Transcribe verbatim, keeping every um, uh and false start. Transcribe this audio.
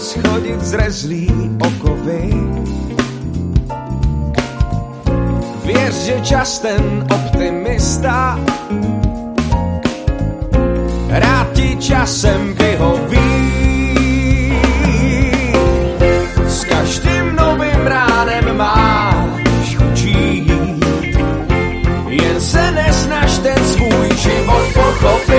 schodit zrezlý okovy. Věř, že čas ten optimista rád ti časem vyhoví. S každým novým ránem máš chučí, jen se nesnaž ten svůj život pochopit.